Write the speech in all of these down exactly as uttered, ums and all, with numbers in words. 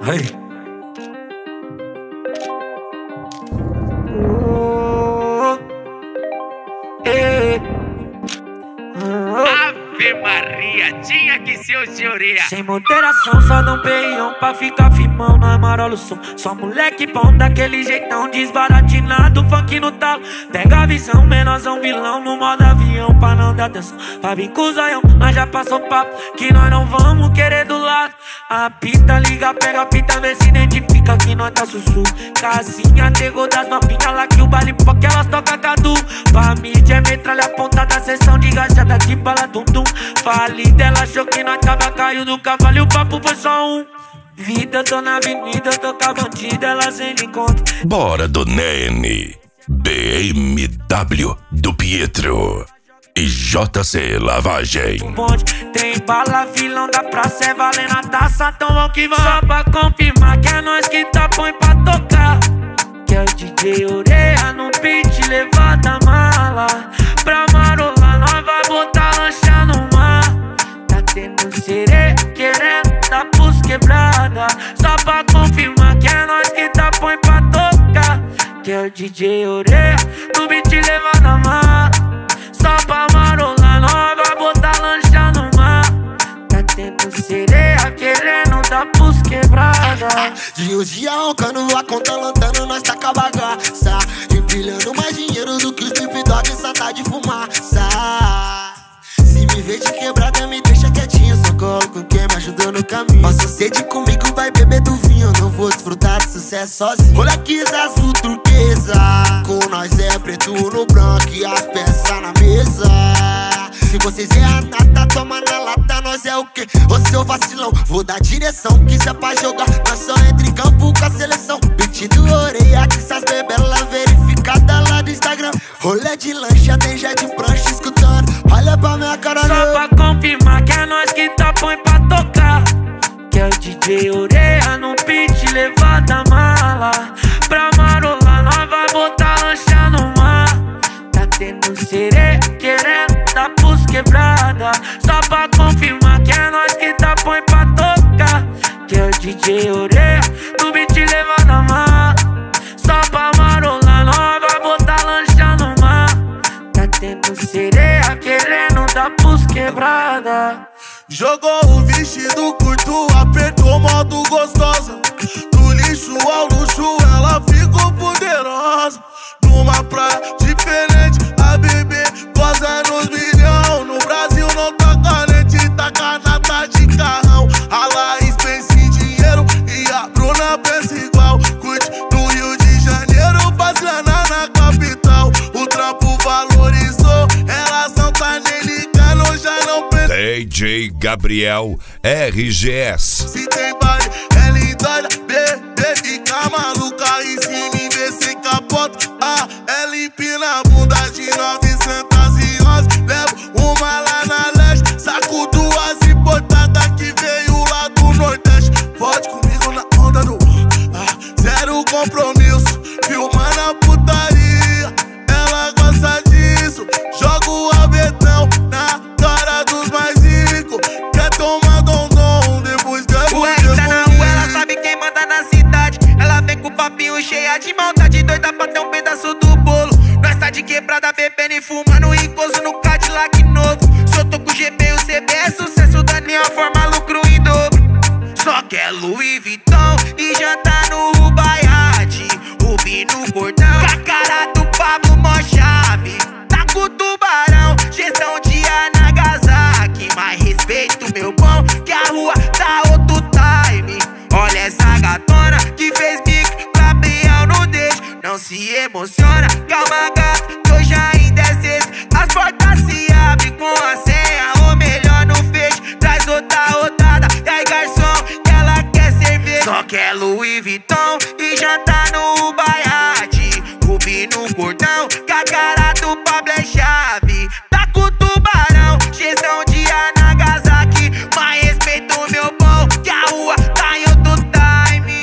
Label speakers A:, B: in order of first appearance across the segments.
A: Hey.
B: Ave Maria, tinha que ser o senhoria.
A: Sem moderação, só dá um peião pra ficar firmão na marola o som. Só moleque bom daquele jeitão desbaratinado, funk no talo. Pega a visão, menorzão vilão no modo avião pra não dar atenção. Pra vir com o zoião, nós já passou papo que nós não vamos querer do lado. A pita liga, pega a pita, vê se identifica que nós tá sussu. Casinha, negou das novinhas lá que o baile porque elas tocam cadu. Pra mídia é metralha apontada, sessão de gajada de bala tum-tum. Falei dela, achou que nós tava caiu do cavalo e o papo foi só um. Vida, tô na avenida, tô com a bandida, ela sem encontro.
C: Bora do Nene, B M W do Pietro e J C Lavagem.
A: Ponte, tem bala, vilão da praça, é valendo a taça, então vamos que vamos. Só pra confirmar que é nós que tá põe pra tocar. Que é o D J Oreia no beat, levanta a mala. Pra marolar, nós vai botar lancha no mar. Tá tendo sereia, querendo dar pros quebrada. Só pra confirmar que é nós que tá põe pra tocar. Que é o D J Oreia no beat, levanta a mala. Só pra marolar, nós vai botar lancha no mar. Tá tendo sereia, querendo dar pros quebrada.
D: Dia um dia roncando, a conta lantando, nós tá com a bagaça. Empilhando mais dinheiro do que os Snoop Dogg, só tá de fumaça. Se me vê de quebrada, me deixa quietinho, só colo com quem me ajudou no caminho. Passa sede comigo, vai beber do vinho, não vou desfrutar de sucesso sozinho. Rolex azul turquesa, com nós é preto no branco e as peças na mesa. Se vocês é a nata, toma na lata, nós é o quê? Ô seu vacilão, vou dar direção, que se é pra jogar, nós só entra em campo com a seleção. Beat do Oreia, que essas bebelas verificada lá do Instagram. Rolê de lancha, tem jet de prancha escutando, olha pra minha cara.
A: Só pra confirmar que é nós que tá põe pra tocar. Que é o D J Oreia no beat, levanta a mala. Pra marolar, nós vai botar lancha no mar. Tá tendo sereia, querendo dar pros quebrada. Só pra confirmar que é nós que tá põe pra tocar. Que é o D J Oreia no beat, levanta a mala. Só pra marolar, nós vai botar lancha no mar. Tá tendo sereia, querendo dar pros quebrada.
E: Jogou o vestido curto, apertou modo gostosa. Do lixo ao luxo, ela ficou poderosa. Numa praia diferente, a bebê goza nos milhão. No Brasil não tá carente, tá canata de carrão. A Laís pensa em dinheiro e a Bruna pensa igual. Curte no Rio de Janeiro, faz grana na capital. O trampo valorizou, elas não tá nem ligando, já não pensa.
C: D J Gabriel R G S.
E: Se tem baile, ela endoida, bebê fica maluca. E se me vê sem capota, ah, ela empina a bunda de novecentos e onze. Levo uma lá na leste, saco duas importadas que veio lá do Nordeste. Pode comigo na onda do ah, zero compromisso, filmando a putaria. Ela gosta disso, joga o abetão na cara dos mais ricos. Quer tomar dom-dom, depois quer
A: o R tá na rua, ela sabe quem manda na cidade. Ela vem com o papinho cheia de maldade, doida pra ter um pedaço do bolo. Nós tá de quebrada, bebendo e fumando ricoso no Cadillac novo. Só tô com o G B e o C B, é sucesso da minha forma, lucro em dobro. Só quer Louis Vuitton e jantar no Rubaiate. Rubi no cordão, com a cara do Pablo mó chave. Tá com o tubarão, gestão de Nagasaki. Mais respeito, meu bom, que a rua tá outro time. Olha essa gatona que fez bico pra peão no deixo. Não se emociona, calma gata, que hoje ainda é sexta. As portas se abrem com a senha, ou melhor no fecho. Traz outra rodada, e aí garçom, que ela quer cerveja. Só quer Louis Vuitton e jantar no Ubaiate. Rubi no cordão, com a cara do Pablo é chave. Tá com o tubarão, gestão de Nagasaki. Mais respeito, meu bom, que a rua tá em outro time.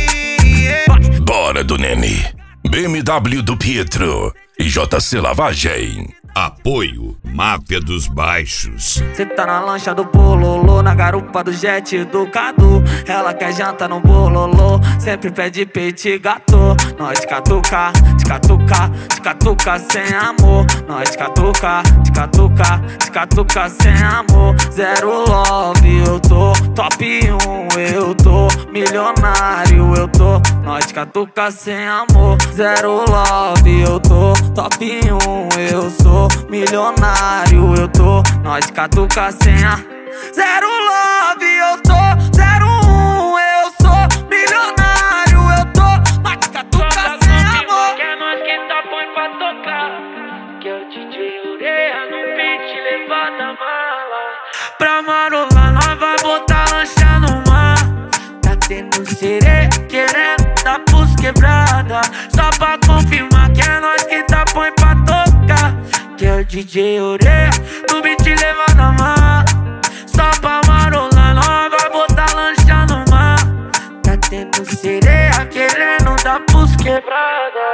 A: Yeah.
C: Bora do Nene, B M W do Pietro e J C Lavagem. Apoio Máfia dos Baixos.
F: Cê tá na lancha do bololô, na garupa do jet do Cadu. Ela quer janta no bololô, sempre pede peito gato. Nós de catuca, de catuca, de catuca sem amor. Nós de catuca, de catuca, de catuca sem amor. Zero love, eu tô top um, eu tô milionário, eu tô. Nós de catuca sem amor. Zero love, eu tô top um, eu sou milionário, eu tô. Nós de catuca sem a zero love, eu tô. Zero um, eu sou milionário, eu tô. Nós de catuca sem amor.
G: Que é nós que tá põe pra tocar, que é o D J Ureia no beat, levanta a mala.
F: Pra marolar nós vai botar lancha no mar. Tá tendo sereia querendo dar pros quebrada, só pra confirmar que é nós que tá põe pra tocar, que é o D J Ureia no beat levando a mar. Só pra marolar nós vai botar lancha no mar. Tá tendo sereia querendo dar pros quebrada.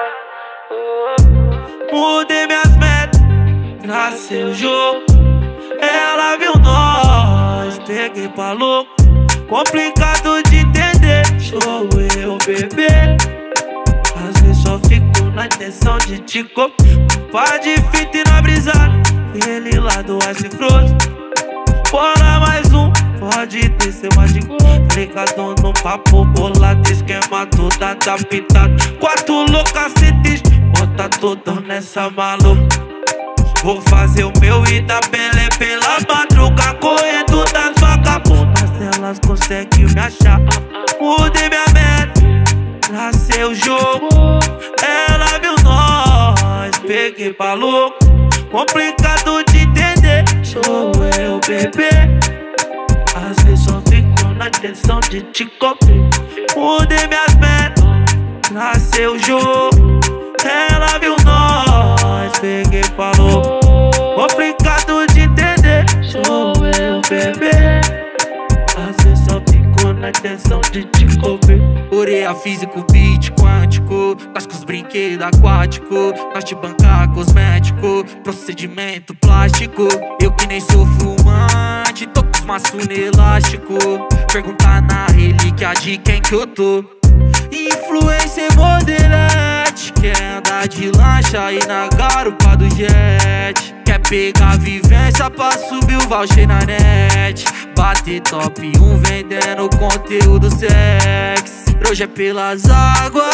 F: Oh. Mudei minhas metas, tracei o jogo. Ela viu nós, peguei pra louco. Complicado de entender, sou eu, bebê. Às vezes só fico na intenção de te copiar. Pá de fita e na brisada, ele lá do Ice Frozen. Bola mais um, pode descer mais de gol. Ligado no papo, bolado, esquema todo adaptado. Quatro loucacetes, bota tudo nessa maluca. Vou fazer o meu e dar belé pela madruga, correndo das vagabundas, elas conseguem me achar. Mudei minha meta, tracei o jogo. Ela viu nós, peguei pra louco. Complicado de entender, sou eu, bebê. Às vezes só fico na intenção de te copiar. Mudei minhas metas, tracei o jogo. Ela viu nós, peguei pra louco. Complicado de entender, sou eu, bebê. Às vezes só fico na intenção de te copiar. Ureia físico, beat quântico, nós com os brinquedos aquáticos, nós te bancar cosmético, procedimento plástico. Eu que nem sou fumante, tô com os maços no elástico. Perguntar na relíquia de quem que eu tô. Influencer modelete, quer andar de lancha e na garupa do jet. Quer pegar vivência pra subir o voucher na net. Bater top um vendendo conteúdo sexy. Hoje é pelas águas,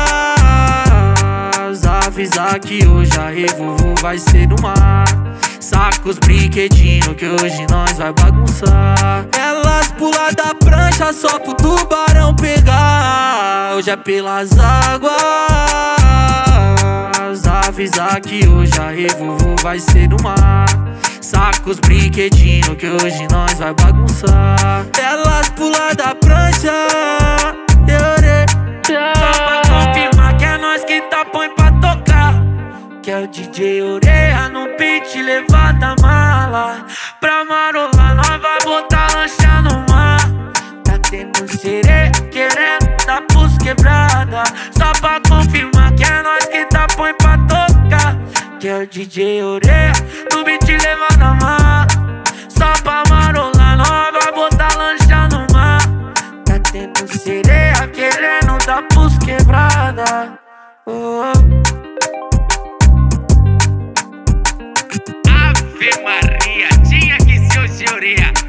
F: avisar que hoje a revovo vai ser no mar. Saca os brinquedinhos que hoje nós vai bagunçar. Elas pulam da prancha só pro tubarão pegar. Hoje é pelas águas, avisar que hoje a revovo vai ser no mar. Saca os brinquedinhos que hoje nós vai bagunçar. Elas pulam da prancha, só pra confirmar que é nós que tá põe pra tocar, que é o D J Ureia no beat, levanta a mala. Pra marolar nós vai botar lancha no mar. Tá tendo sereia querendo dar pros quebrada, só pra confirmar que é nós que tá põe pra tocar, que é o D J Ureia no beat levando a mar. Só pra marolar nós vai botar lancha no mar. Tá tendo sereia querendo dar pros quebrada. Oh.
B: Ave Maria, tinha que ser o Ureia.